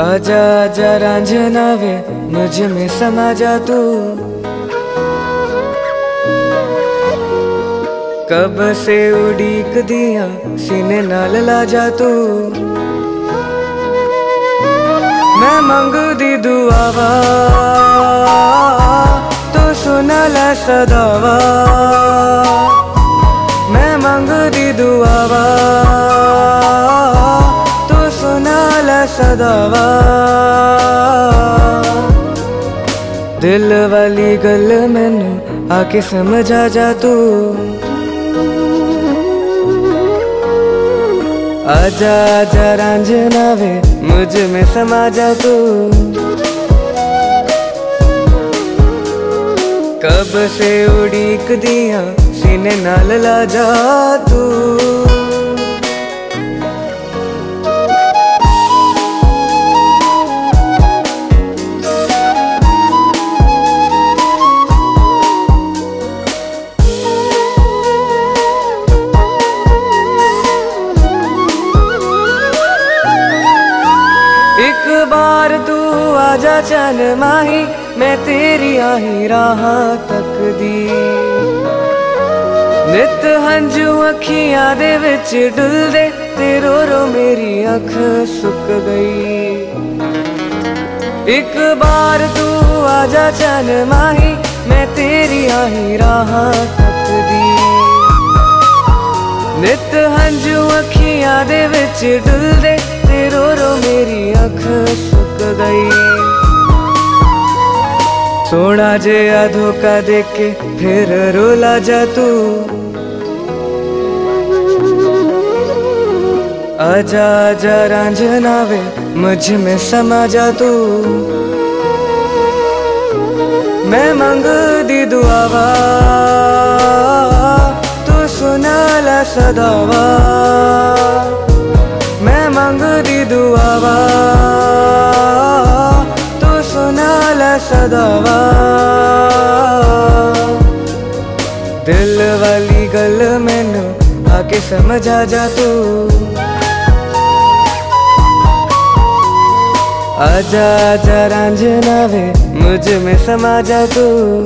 आजा आजा रांझना वे मुझ में समा जा तू। कब से उड़ीक दिया सीने नाल ला जा तू। मैं मंग दी दुआवा तो सुना ला सदावा। मैं मंग दी दुआवा तो सुना ला सदावा। दिल वाली गल मैनू आके समझा जा तू। आजा आजा रांझना वे मुझ में समा जा तू। कब से उड़ीक दिया सीने नाल ला जा तू। एक बार तू आजा चल माही मैं तेरी आही राह तक दी। नित हंजू अखियां दे विच डुलदे ते रो रो मेरी अख सुक गई। एक बार तू आजा चल माही मैं तेरी आही राह तक दी। नित हंजू अखियां दे विच डुलदे ते रो रो मेरी अख सुक गई। सोना जे धोखा दे के फिर रोला जा तू। आजा आजा रांझना वे मुझ में समा जा तू। मैं मंग दी दुआवा तू सुना ला सदावा। मैं मंग दी दुआवा तू सुना ला सदावा। दिल वाली गल मैनू आके समझा जा तू। आजा आजा रांझना वे मुझ में समा जा तू।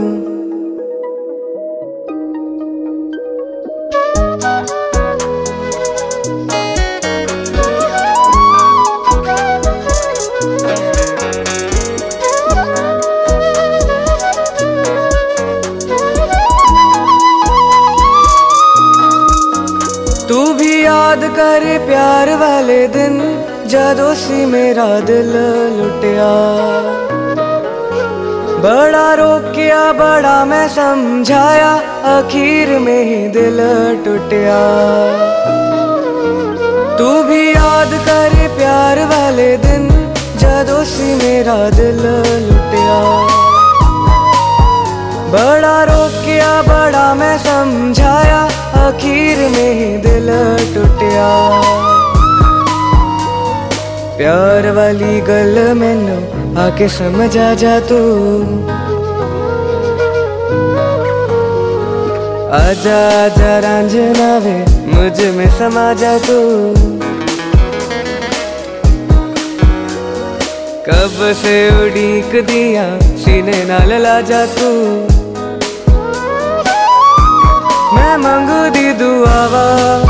तू भी याद कर प्यार वाले दिन जदों सी मेरा दिल लुटिया। बड़ा रोकिया बड़ा मैं समझाया आखिर में ही दिल टूटिया। तू भी याद कर प्यार वाले दिन जदों सी मेरा दिल लुटिया। बड़ा रोकिया बड़ा मैं समझाया आखिर में ही दिल टूटिया। प्यार वाली गल मैनू आके समझा जा तू। आजा आजा रांझना वे मुझ में समा जा तू। कब से उड़ीक दिया सीने नाल ला जा तू। मैं मंग दी दुआवा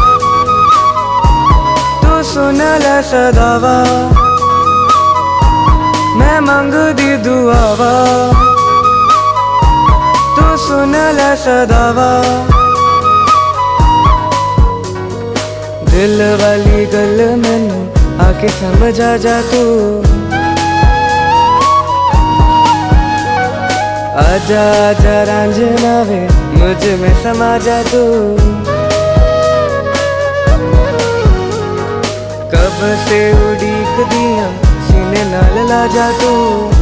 तू सुना ला सदावा। मैं मंग दी दुआवा तू सुना ला सदावा। दिल वाली गल मैनू आके समझा जा तू। आजा आजा रांझना वे मुझ में समा जा तू। कब से उड़ीक दिया सीने नाल ला जा तू।